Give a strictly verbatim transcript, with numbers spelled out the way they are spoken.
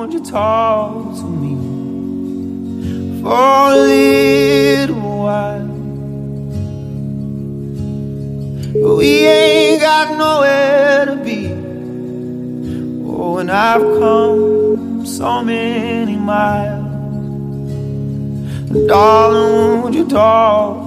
won't you talk to me for a little while? We ain't got nowhere to be. Oh, and I've come so many miles. Darling, won't you talk